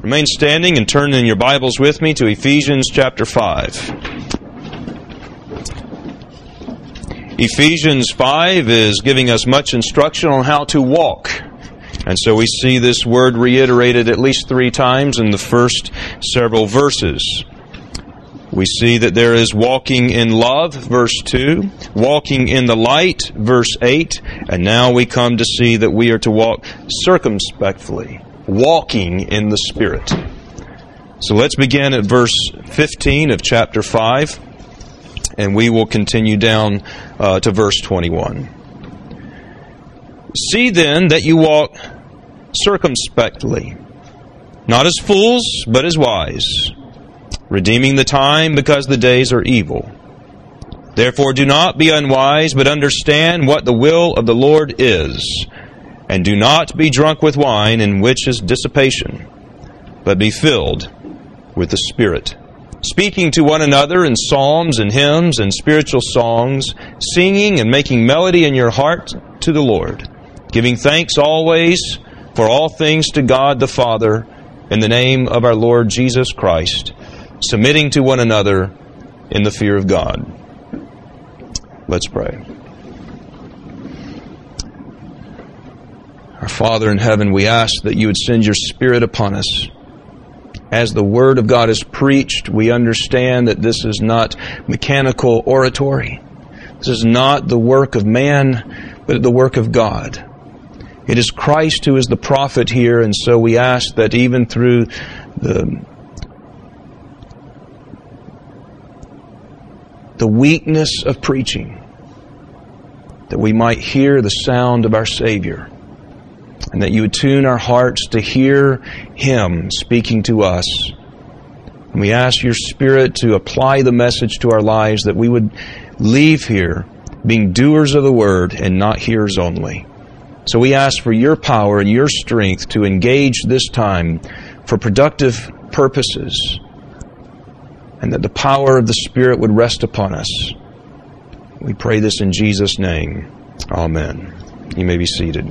Remain standing and turn in your Bibles with me to Ephesians chapter 5. Ephesians 5 is giving us much instruction on how to walk. And so we see this word reiterated at least 3 times in the first several verses. We see that there is walking in love, verse 2, walking in the light, verse 8, and now we come to see that we are to walk circumspectly, walking in the Spirit. So let's begin at verse 15 of chapter 5, and we will continue down to verse 21. See then that you walk circumspectly, not as fools, but as wise, redeeming the time because the days are evil. Therefore do not be unwise, but understand what the will of the Lord is. And do not be drunk with wine, in which is dissipation, but be filled with the Spirit, speaking to one another in psalms and hymns and spiritual songs, singing and making melody in your heart to the Lord, giving thanks always for all things to God the Father, in the name of our Lord Jesus Christ, submitting to one another in the fear of God. Let's pray. Our Father in heaven, we ask that you would send your Spirit upon us. As the Word of God is preached, we understand that this is not mechanical oratory. This is not the work of man, but the work of God. It is Christ who is the prophet here, and so we ask that even through the weakness of preaching, that we might hear the sound of our Savior, and that you would tune our hearts to hear Him speaking to us. And we ask your Spirit to apply the message to our lives, that we would leave here being doers of the Word and not hearers only. So we ask for your power and your strength to engage this time for productive purposes, and that the power of the Spirit would rest upon us. We pray this in Jesus' name. Amen. You may be seated.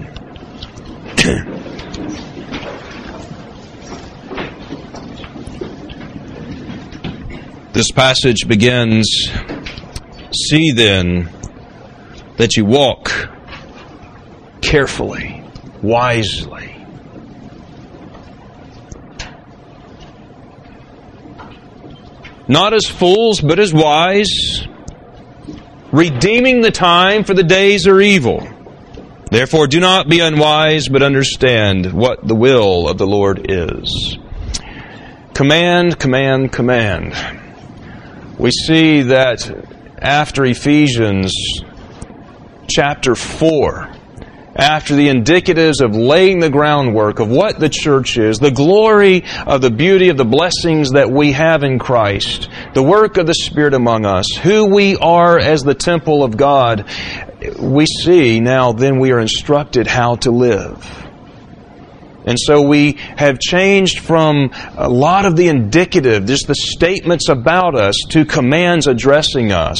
This passage begins, see then that you walk carefully, wisely. Not as fools, but as wise, redeeming the time, for the days are evil. Therefore do not be unwise, but understand what the will of the Lord is. Command, command, command. We see that after Ephesians chapter 4, after the indicatives of laying the groundwork of what the church is, the glory of the beauty of the blessings that we have in Christ, the work of the Spirit among us, who we are as the temple of God, we see now then we are instructed how to live. And so we have changed from a lot of the indicative, just the statements about us, to commands addressing us.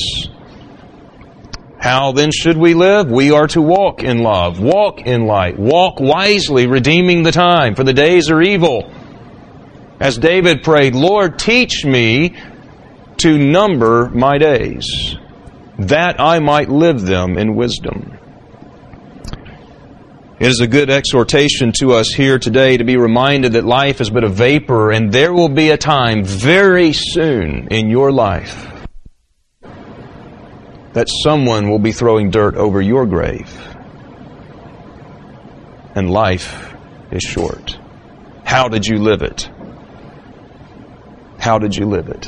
How then should we live? We are to walk in love, walk in light, walk wisely, redeeming the time, for the days are evil. As David prayed, Lord, teach me to number my days, that I might live them in wisdom. It is a good exhortation to us here today to be reminded that life is but a vapor, and there will be a time very soon in your life that someone will be throwing dirt over your grave. And life is short. How did you live it? How did you live it?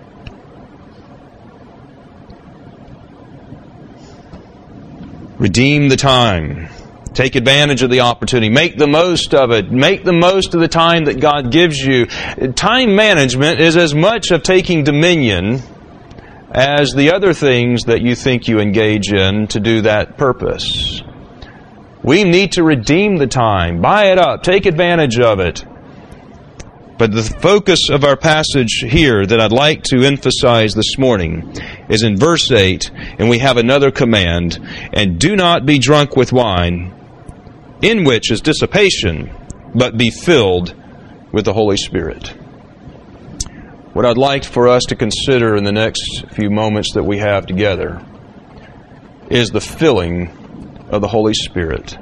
Redeem the time. Take advantage of the opportunity. Make the most of it. Make the most of the time that God gives you. Time management is as much of taking dominion as the other things that you think you engage in to do that purpose. We need to redeem the time. Buy it up. Take advantage of it. But the focus of our passage here that I'd like to emphasize this morning is in verse 8, and we have another command, and do not be drunk with wine, in which is dissipation, but be filled with the Holy Spirit. What I'd like for us to consider in the next few moments that we have together is the filling of the Holy Spirit.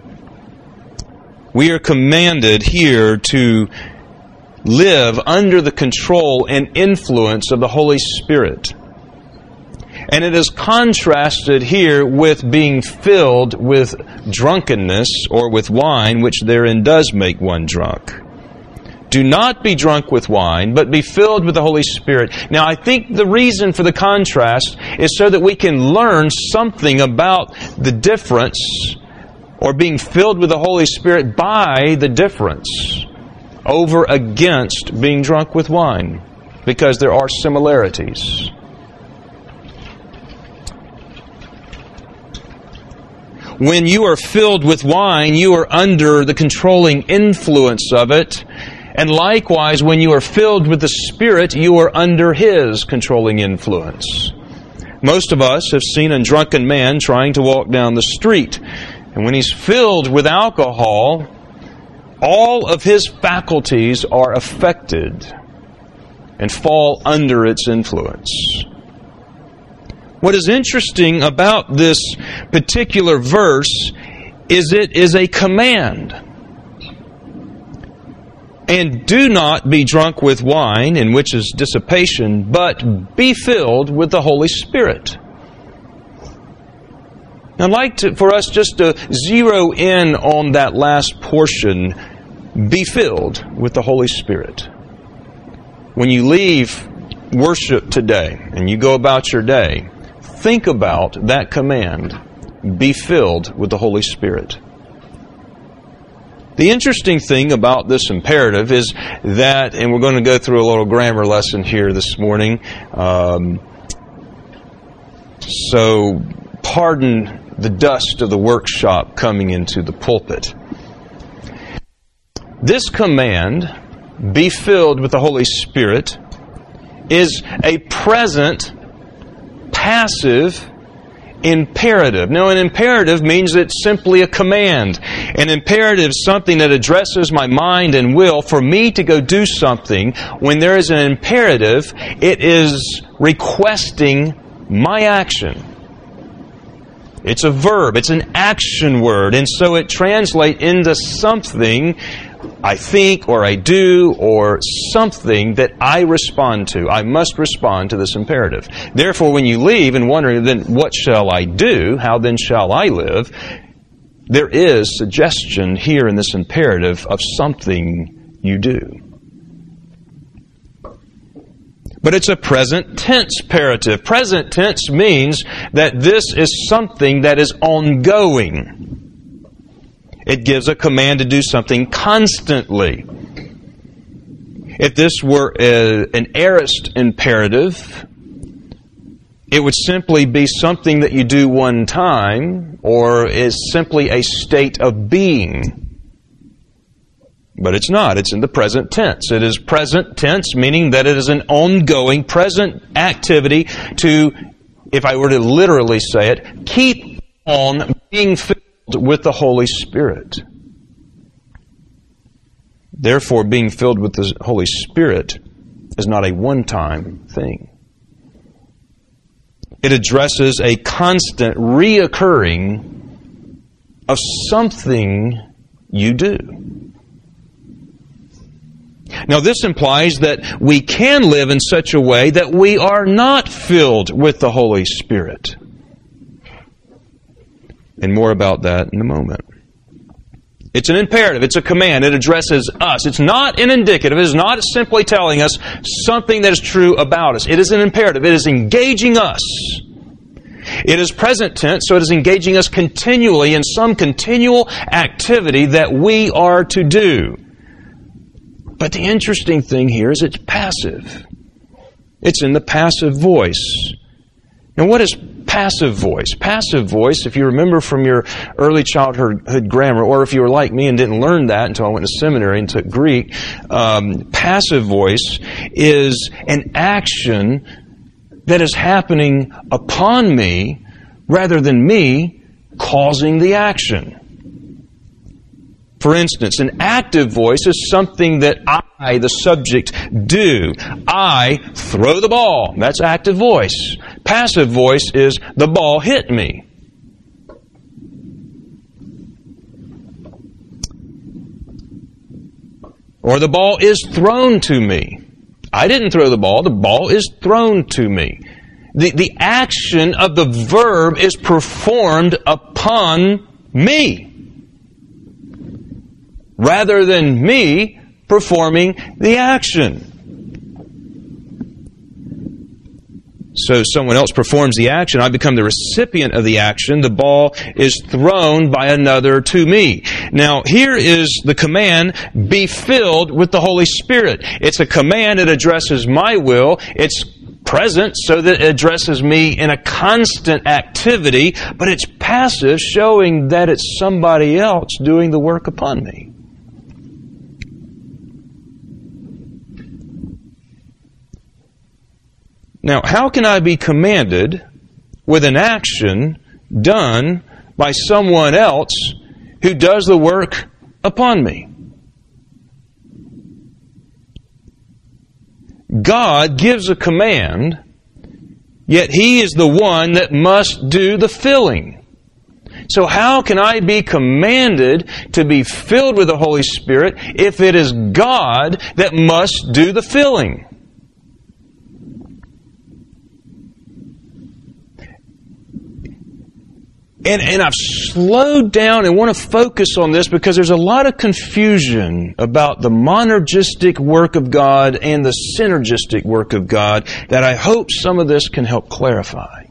We are commanded here to live under the control and influence of the Holy Spirit. And it is contrasted here with being filled with drunkenness or with wine, which therein does make one drunk. Do not be drunk with wine, but be filled with the Holy Spirit. Now, I think the reason for the contrast is so that we can learn something about the difference, or being filled with the Holy Spirit by the difference over against being drunk with wine, because there are similarities. When you are filled with wine, you are under the controlling influence of it. And likewise, when you are filled with the Spirit, you are under His controlling influence. Most of us have seen a drunken man trying to walk down the street. And when he's filled with alcohol, all of his faculties are affected and fall under its influence. What is interesting about this particular verse is it is a command. And do not be drunk with wine, in which is dissipation, but be filled with the Holy Spirit. Now, I'd like for us just to zero in on that last portion, be filled with the Holy Spirit. When you leave worship today and you go about your day, think about that command, be filled with the Holy Spirit. The interesting thing about this imperative is that, and we're going to go through a little grammar lesson here this morning, so pardon the dust of the workshop coming into the pulpit. This command, be filled with the Holy Spirit, is a present, passive imperative. Now, an imperative means it's simply a command. An imperative is something that addresses my mind and will for me to go do something. When there is an imperative, it is requesting my action. It's a verb. It's an action word. And so it translates into something I think or I do or something that I respond to. I must respond to this imperative. Therefore, when you leave and wonder, then what shall I do? How then shall I live? There is suggestion here in this imperative of something you do. But it's a present tense imperative. Present tense means that this is something that is ongoing. It gives a command to do something constantly. If this were an aorist imperative, it would simply be something that you do one time, or is simply a state of being. But it's not. It's in the present tense. It is present tense, meaning that it is an ongoing, present activity to, if I were to literally say it, keep on being filled with the Holy Spirit. Therefore, being filled with the Holy Spirit is not a one-time thing. It addresses a constant reoccurring of something you do. Now, this implies that we can live in such a way that we are not filled with the Holy Spirit. And more about that in a moment. It's an imperative. It's a command. It addresses us. It's not an indicative. It is not simply telling us something that is true about us. It is an imperative. It is engaging us. It is present tense, so it is engaging us continually in some continual activity that we are to do. But the interesting thing here is it's passive. It's in the passive voice. Now, what is passive voice? Passive voice, if you remember from your early childhood grammar, or if you were like me and didn't learn that until I went to seminary and took Greek, passive voice is an action that is happening upon me rather than me causing the action. For instance, an active voice is something that I, the subject, do. I throw the ball. That's active voice. Passive voice is the ball hit me. Or the ball is thrown to me. I didn't throw the ball is thrown to me. The action of the verb is performed upon me, rather than me performing the action. So someone else performs the action, I become the recipient of the action, the ball is thrown by another to me. Now, here is the command, be filled with the Holy Spirit. It's a command that addresses my will. It's present so that it addresses me in a constant activity, but it's passive, showing that it's somebody else doing the work upon me. Now, how can I be commanded with an action done by someone else who does the work upon me? God gives a command, yet He is the one that must do the filling. So how can I be commanded to be filled with the Holy Spirit if it is God that must do the filling? And I've slowed down and want to focus on this because there's a lot of confusion about the monergistic work of God and the synergistic work of God that I hope some of this can help clarify.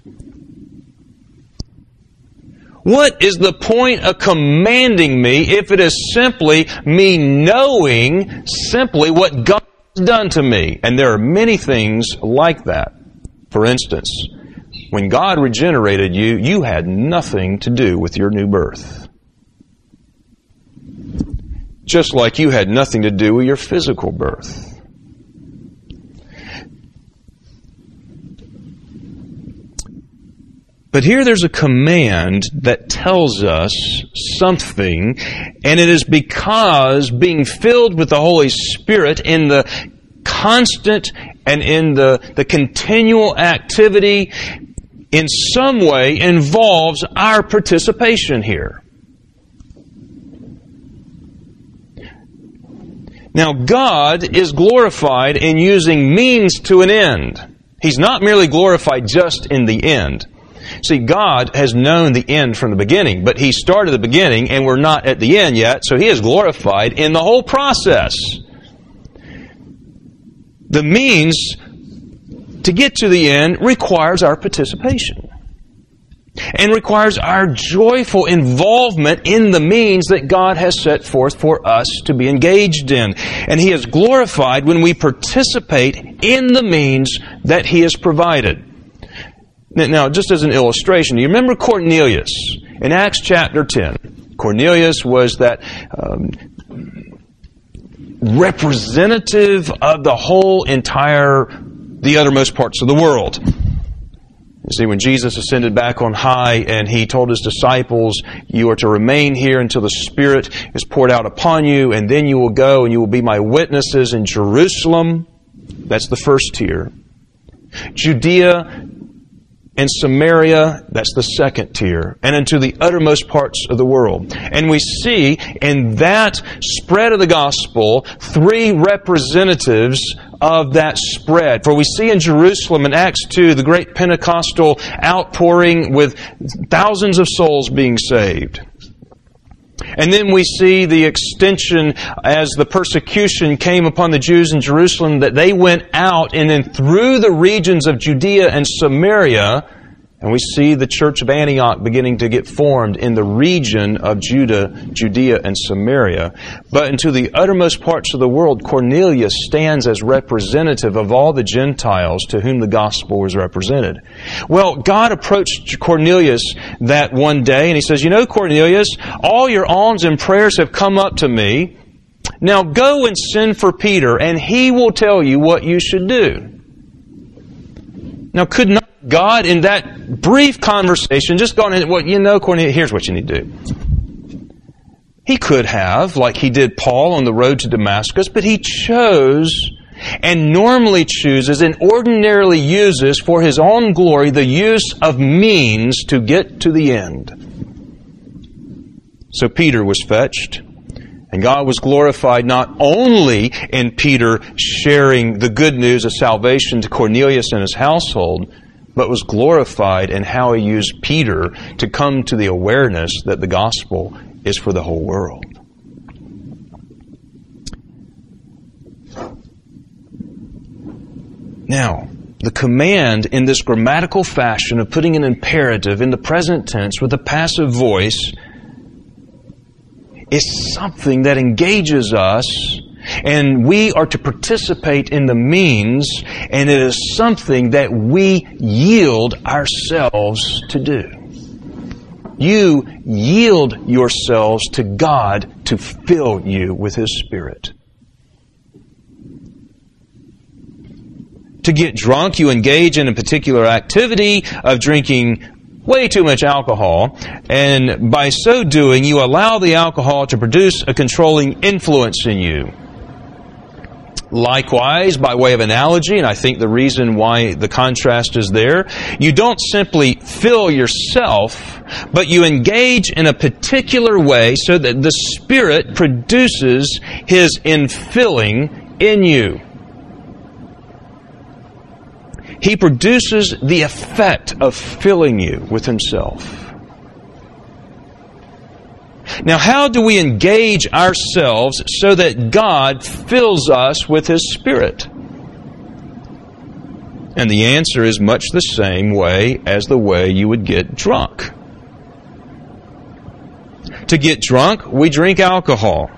What is the point of commanding me if it is simply me knowing simply what God has done to me? And there are many things like that. For instance, when God regenerated you, you had nothing to do with your new birth. Just like you had nothing to do with your physical birth. But here there's a command that tells us something, and it is because being filled with the Holy Spirit in the constant and in the continual activity in some way involves our participation here. Now, God is glorified in using means to an end. He's not merely glorified just in the end. See, God has known the end from the beginning, but He started the beginning and we're not at the end yet, so He is glorified in the whole process. The means to get to the end requires our participation and requires our joyful involvement in the means that God has set forth for us to be engaged in. And He is glorified when we participate in the means that He has provided. Now, just as an illustration, do you remember Cornelius in Acts chapter 10? Cornelius was that representative of the whole the uttermost parts of the world. You see, when Jesus ascended back on high and He told His disciples, you are to remain here until the Spirit is poured out upon you, and then you will go and you will be my witnesses in Jerusalem. That's the first tier. Judea and Samaria, that's the second tier, and into the uttermost parts of the world. And we see in that spread of the gospel 3 representatives of that spread. For we see in Jerusalem in Acts 2 the great Pentecostal outpouring with thousands of souls being saved. And then we see the extension as the persecution came upon the Jews in Jerusalem, that they went out and then through the regions of Judea and Samaria, and we see the church of Antioch beginning to get formed in the region of Judea and Samaria. But into the uttermost parts of the world, Cornelius stands as representative of all the Gentiles to whom the gospel was represented. Well, God approached Cornelius that one day, and He says, you know, Cornelius, all your alms and prayers have come up to me. Now go and send for Peter, and he will tell you what you should do. Now, could not God, in that brief conversation, just gone in, well, you know, Cornelius, here's what you need to do. He could have, like he did Paul on the road to Damascus, but he chose and normally chooses and ordinarily uses for his own glory the use of means to get to the end. So Peter was fetched, and God was glorified not only in Peter sharing the good news of salvation to Cornelius and his household, but was glorified in how he used Peter to come to the awareness that the gospel is for the whole world. Now, the command in this grammatical fashion of putting an imperative in the present tense with a passive voice is something that engages us, and we are to participate in the means, and it is something that we yield ourselves to do. You yield yourselves to God to fill you with His Spirit. To get drunk, you engage in a particular activity of drinking way too much alcohol, and by so doing, you allow the alcohol to produce a controlling influence in you. Likewise, by way of analogy, and I think the reason why the contrast is there, you don't simply fill yourself, but you engage in a particular way so that the Spirit produces His infilling in you. He produces the effect of filling you with Himself. Now, how do we engage ourselves so that God fills us with His Spirit? And the answer is much the same way as the way you would get drunk. To get drunk, we drink alcohol.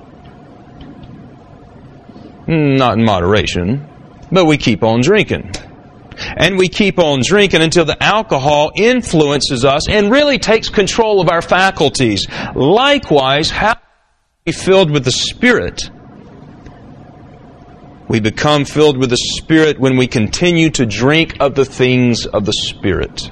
Not in moderation, but we keep on drinking. And we keep on drinking until the alcohol influences us and really takes control of our faculties. Likewise, how are we filled with the Spirit? We become filled with the Spirit when we continue to drink of the things of the Spirit.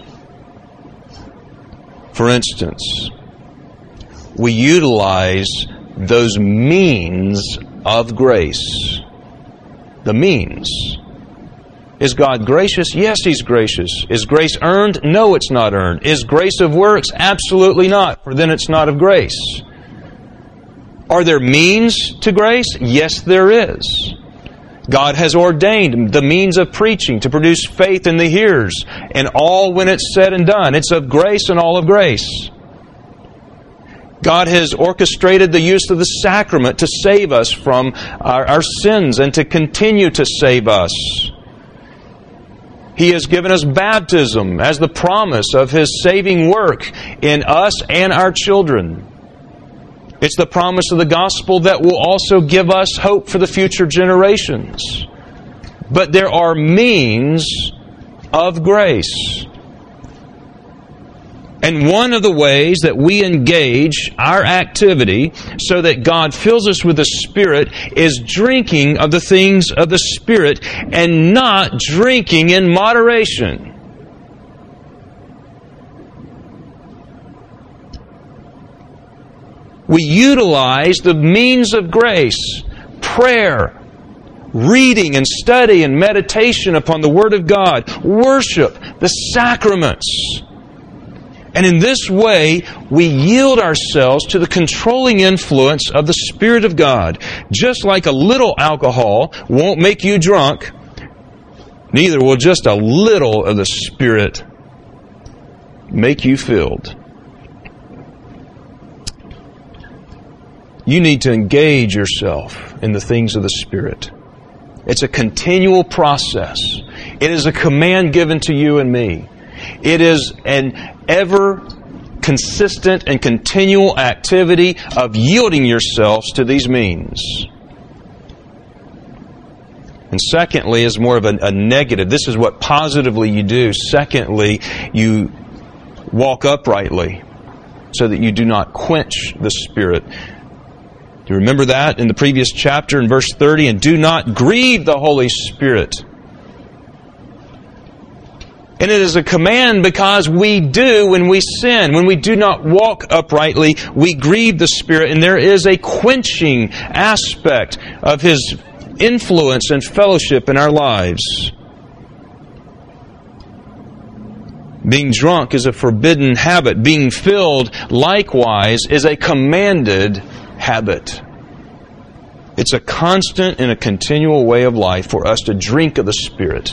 For instance, we utilize those means of grace. The means. Is God gracious? Yes, He's gracious. Is grace earned? No, it's not earned. Is grace of works? Absolutely not, for then it's not of grace. Are there means to grace? Yes, there is. God has ordained the means of preaching to produce faith in the hearers, and all when it's said and done. It's of grace and all of grace. God has orchestrated the use of the sacrament to save us from our sins and to continue to save us. He has given us baptism as the promise of His saving work in us and our children. It's the promise of the gospel that will also give us hope for the future generations. But there are means of grace. And one of the ways that we engage our activity so that God fills us with the Spirit is drinking of the things of the Spirit and not drinking in moderation. We utilize the means of grace, prayer, reading and study and meditation upon the Word of God, worship, the sacraments. And in this way, we yield ourselves to the controlling influence of the Spirit of God. Just like a little alcohol won't make you drunk, neither will just a little of the Spirit make you filled. You need to engage yourself in the things of the Spirit. It's a continual process. It is a command given to you and me. It is an ever consistent and continual activity of yielding yourselves to these means. And secondly, is more of a negative. This is what positively you do. Secondly, you walk uprightly so that you do not quench the Spirit. Do you remember that in the previous chapter in verse 30? And do not grieve the Holy Spirit. And it is a command because we do when we sin. When we do not walk uprightly, we grieve the Spirit, and there is a quenching aspect of His influence and fellowship in our lives. Being drunk is a forbidden habit. Being filled, likewise, is a commanded habit. It's a constant and a continual way of life for us to drink of the Spirit.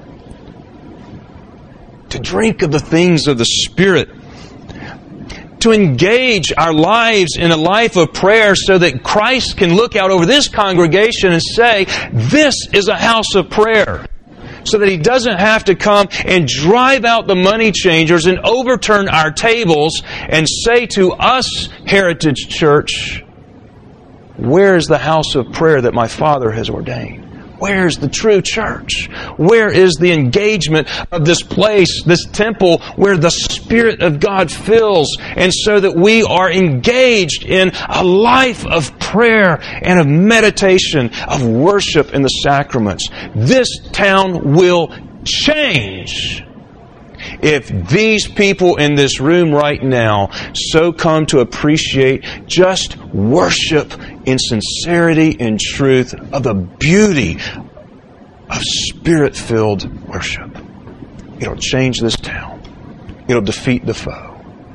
To drink of the things of the Spirit. To engage our lives in a life of prayer so that Christ can look out over this congregation and say, this is a house of prayer. So that He doesn't have to come and drive out the money changers and overturn our tables and say to us, Heritage Church, where's the house of prayer that my Father has ordained? Where's the true church? Where is the engagement of this place, this temple, where the Spirit of God fills, and so that we are engaged in a life of prayer and of meditation, of worship in the sacraments? This town will change if these people in this room right now so come to appreciate just worship in sincerity and truth of the beauty of Spirit-filled worship. It'll change this town. It'll defeat the foe.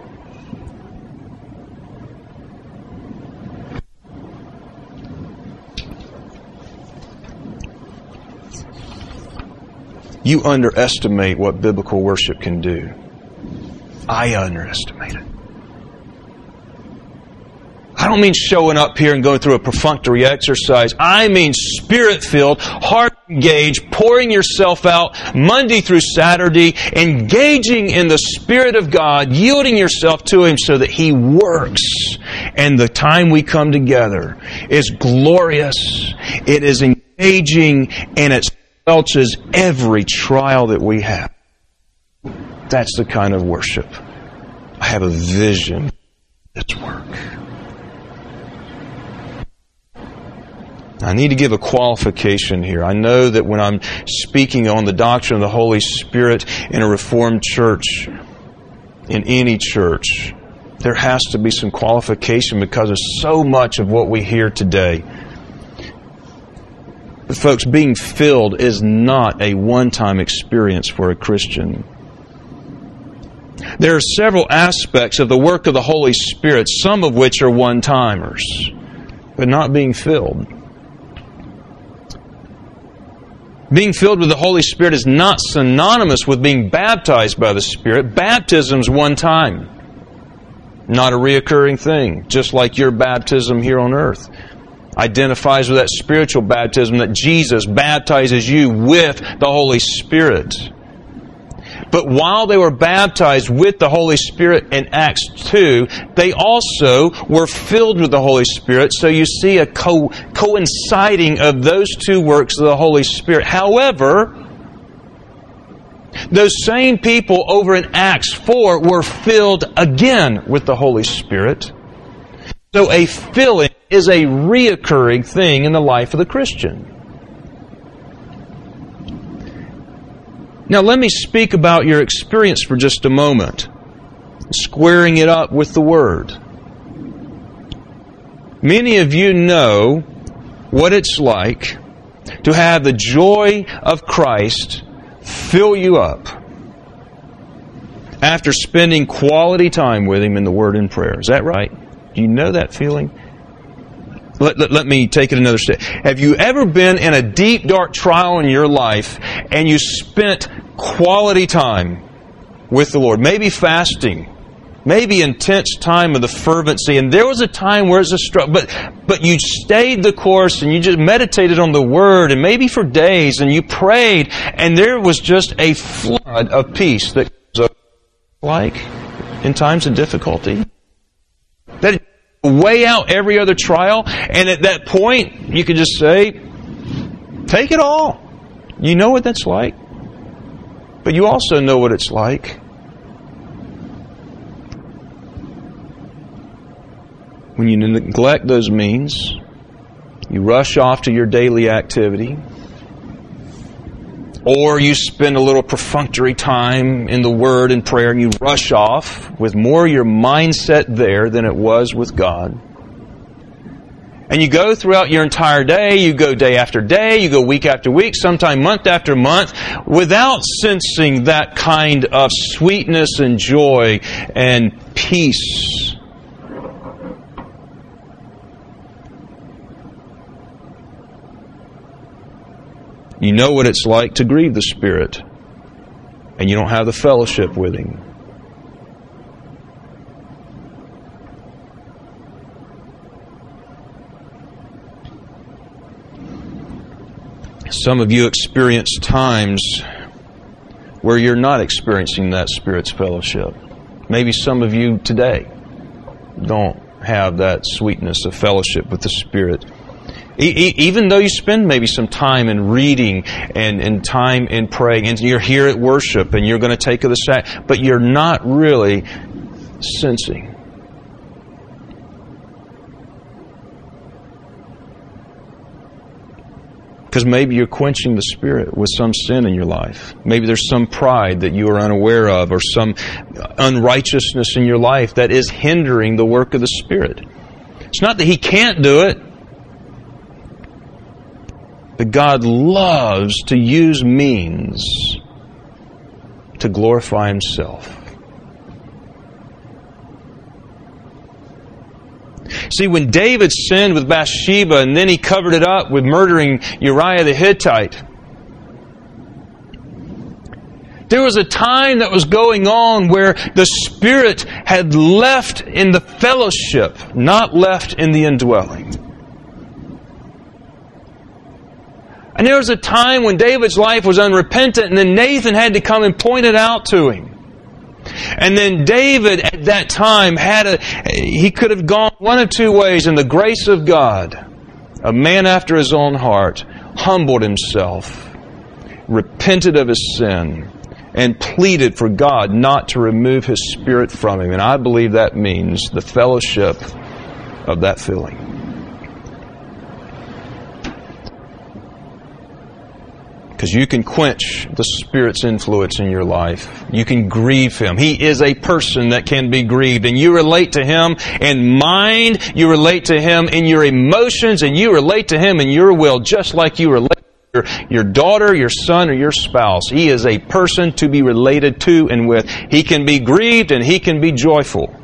You underestimate what biblical worship can do. I underestimate it. I don't mean showing up here and going through a perfunctory exercise. I mean Spirit-filled, heart-engaged, pouring yourself out Monday through Saturday, engaging in the Spirit of God, yielding yourself to Him so that He works. And the time we come together is glorious. It is engaging, and it's belches every trial that we have. That's the kind of worship. I have a vision that's work. I need to give a qualification here. I know that when I'm speaking on the doctrine of the Holy Spirit in a Reformed church, in any church, there has to be some qualification because of so much of what we hear today. But folks, being filled is not a one-time experience for a Christian. There are several aspects of the work of the Holy Spirit, some of which are one-timers, but not being filled. Being filled with the Holy Spirit is not synonymous with being baptized by the Spirit. Baptism's one time, not a reoccurring thing, just like your baptism here on earth identifies with that spiritual baptism that Jesus baptizes you with the Holy Spirit. But while they were baptized with the Holy Spirit in Acts 2, they also were filled with the Holy Spirit. So you see a coinciding of those two works of the Holy Spirit. However, those same people over in Acts 4 were filled again with the Holy Spirit. So a filling is a reoccurring thing in the life of the Christian. Now let me speak about your experience for just a moment, squaring it up with the Word. Many of you know what it's like to have the joy of Christ fill you up after spending quality time with Him in the Word and prayer. Is that right? Do you know that feeling? Let me take it another step. Have you ever been in a deep, dark trial in your life and you spent quality time with the Lord? Maybe fasting. Maybe intense time of the fervency. And there was a time where it's a struggle. But you stayed the course and you just meditated on the Word and maybe for days and you prayed and there was just a flood of peace that goes over like in times of difficulty. That weigh out every other trial, and at that point, you can just say, take it all. You know what that's like. But you also know what it's like when you neglect those means, you rush off to your daily activity, Or you spend a little perfunctory time in the Word and prayer and you rush off with more your mindset there than it was with God. And you go throughout your entire day, you go day after day, you go week after week, sometime month after month, without sensing that kind of sweetness and joy and peace. You know what it's like to grieve the Spirit, and you don't have the fellowship with Him. Some of you experience times where you're not experiencing that Spirit's fellowship. Maybe some of you today don't have that sweetness of fellowship with the Spirit. Even though you spend maybe some time in reading and time in praying, and you're here at worship and you're going to take the sack, but you're not really sensing. Because maybe you're quenching the Spirit with some sin in your life. Maybe there's some pride that you are unaware of, or some unrighteousness in your life that is hindering the work of the Spirit. It's not that He can't do it, but God loves to use means to glorify Himself. See, when David sinned with Bathsheba and then he covered it up with murdering Uriah the Hittite, there was a time that was going on where the Spirit had left in the fellowship, not left in the indwelling. And there was a time when David's life was unrepentant, and then Nathan had to come and point it out to him. And then David at that time he could have gone one of two ways in the grace of God. A man after his own heart, humbled himself, repented of his sin, and pleaded for God not to remove His Spirit from him. And I believe that means the fellowship of that filling. Because you can quench the Spirit's influence in your life. You can grieve Him. He is a person that can be grieved. And you relate to Him in mind, you relate to Him in your emotions, and you relate to Him in your will, just like you relate to your daughter, your son, or your spouse. He is a person to be related to and with. He can be grieved and He can be joyful.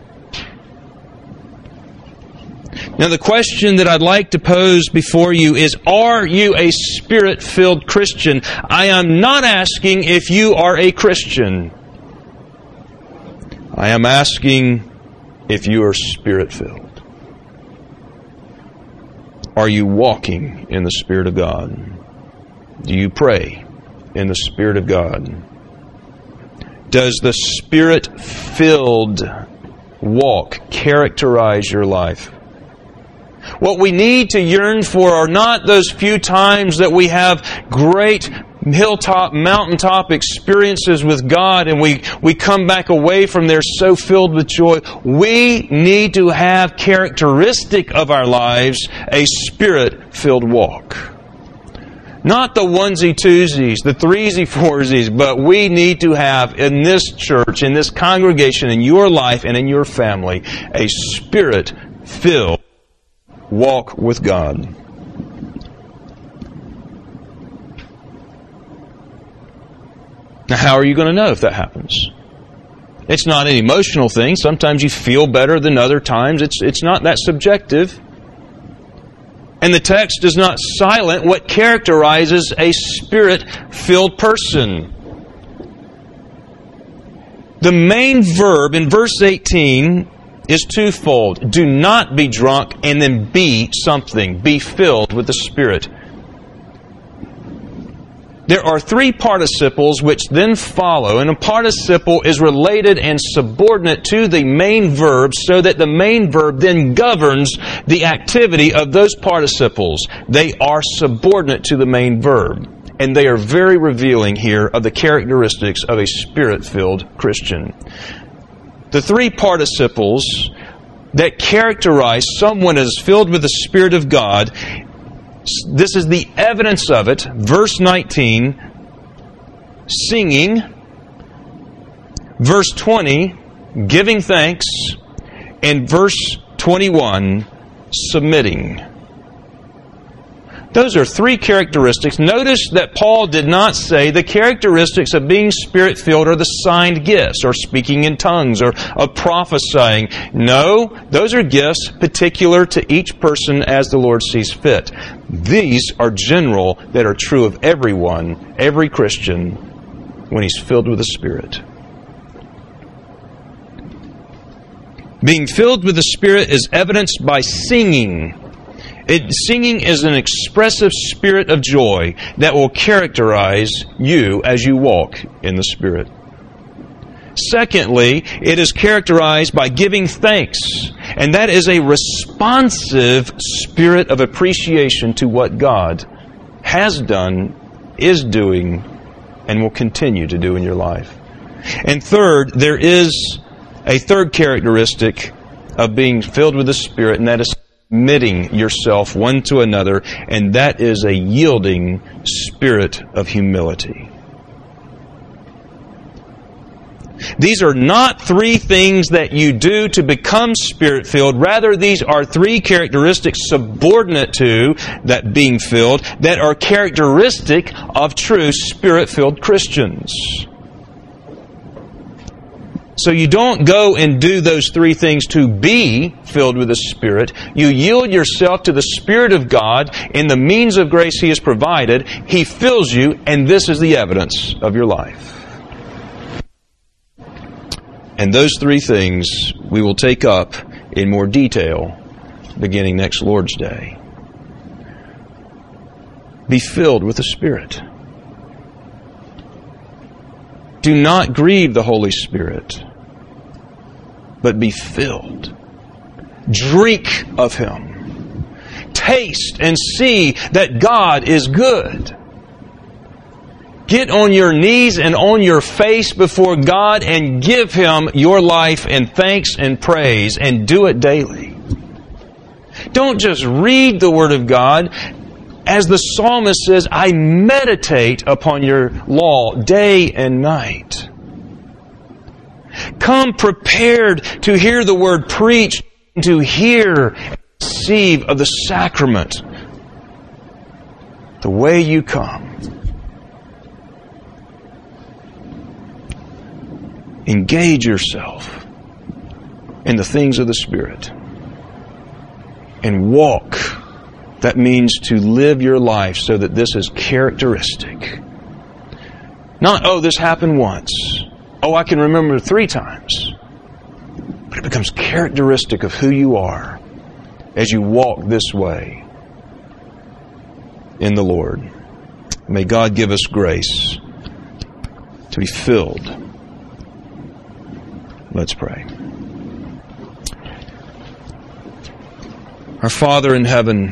Now, the question that I'd like to pose before you is, are you a Spirit-filled Christian? I am not asking if you are a Christian. I am asking if you are Spirit-filled. Are you walking in the Spirit of God? Do you pray in the Spirit of God? Does the Spirit-filled walk characterize your life? What we need to yearn for are not those few times that we have great hilltop, mountaintop experiences with God and we come back away from there so filled with joy. We need to have characteristic of our lives a Spirit-filled walk. Not the onesie-twosies, the threesy-foursies, but we need to have in this church, in this congregation, in your life and in your family, a Spirit-filled walk with God. Now, how are you going to know if that happens? It's not an emotional thing. Sometimes you feel better than other times. It's not that subjective. And the text does not silence what characterizes a Spirit-filled person. The main verb in verse 18 is twofold. Do not be drunk, and then be something. Be filled with the Spirit. There are three participles which then follow, and a participle is related and subordinate to the main verb so that the main verb then governs the activity of those participles. They are subordinate to the main verb, and they are very revealing here of the characteristics of a Spirit-filled Christian. The three participles that characterize someone as filled with the Spirit of God, this is the evidence of it. Verse 19, singing. Verse 20, giving thanks. And verse 21, submitting. Those are three characteristics. Notice that Paul did not say the characteristics of being Spirit-filled are the signed gifts, or speaking in tongues, or of prophesying. No, those are gifts particular to each person as the Lord sees fit. These are general that are true of everyone, every Christian, when he's filled with the Spirit. Being filled with the Spirit is evidenced by singing. Singing is an expressive spirit of joy that will characterize you as you walk in the Spirit. Secondly, it is characterized by giving thanks, and that is a responsive spirit of appreciation to what God has done, is doing, and will continue to do in your life. And third, there is a third characteristic of being filled with the Spirit, and that is submitting yourself one to another, and that is a yielding spirit of humility. These are not three things that you do to become Spirit-filled. Rather, these are three characteristics subordinate to that being filled that are characteristic of true Spirit-filled Christians. So you don't go and do those three things to be filled with the Spirit. You yield yourself to the Spirit of God in the means of grace He has provided. He fills you, and this is the evidence of your life. And those three things we will take up in more detail beginning next Lord's Day. Be filled with the Spirit. Do not grieve the Holy Spirit, but be filled. Drink of Him. Taste and see that God is good. Get on your knees and on your face before God and give Him your life and thanks and praise, and do it daily. Don't just read the Word of God. As the psalmist says, I meditate upon your law day and night. Come prepared to hear the Word preached, to hear and receive of the sacrament. The way you come. Engage yourself in the things of the Spirit. And walk. That means to live your life so that this is characteristic. Not, oh, this happened once. Oh, I can remember 3 times. But it becomes characteristic of who you are as you walk this way in the Lord. May God give us grace to be filled. Let's pray. Our Father in heaven,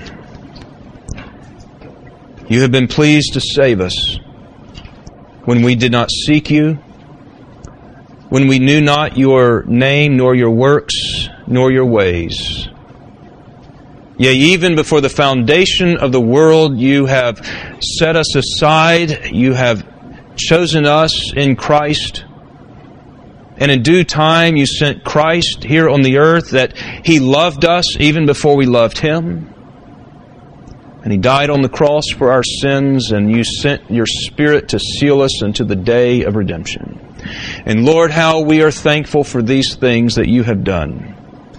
You have been pleased to save us when we did not seek You, when we knew not Your name, nor Your works, nor Your ways. Yea, even before the foundation of the world, You have set us aside. You have chosen us in Christ. And in due time, You sent Christ here on the earth, that He loved us even before we loved Him. And He died on the cross for our sins, and You sent Your Spirit to seal us unto the day of redemption. And Lord, how we are thankful for these things that You have done.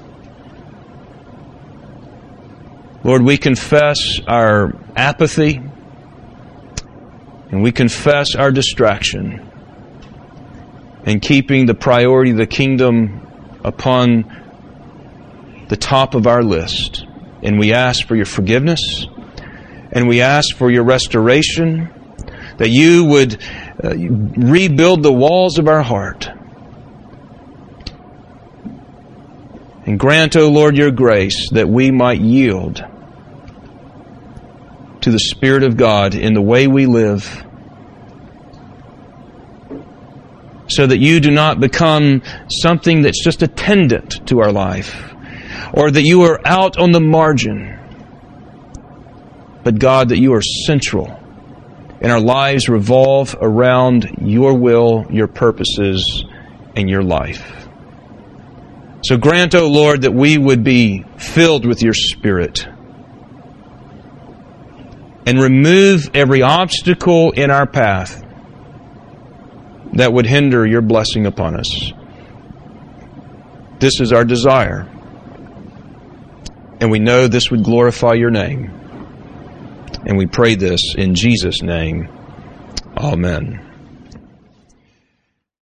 Lord, we confess our apathy, and we confess our distraction in keeping the priority of the kingdom upon the top of our list. And we ask for Your forgiveness, and we ask for Your restoration, that You would rebuild the walls of our heart. And grant, O Lord, Your grace that we might yield to the Spirit of God in the way we live, so that You do not become something that's just attendant to our life, or that You are out on the margin, but God, that You are central and our lives revolve around your will, your purposes, and your life. So grant, O Lord, that we would be filled with your Spirit and remove every obstacle in our path that would hinder your blessing upon us. This is our desire, and we know this would glorify your name. And we pray this in Jesus' name. Amen.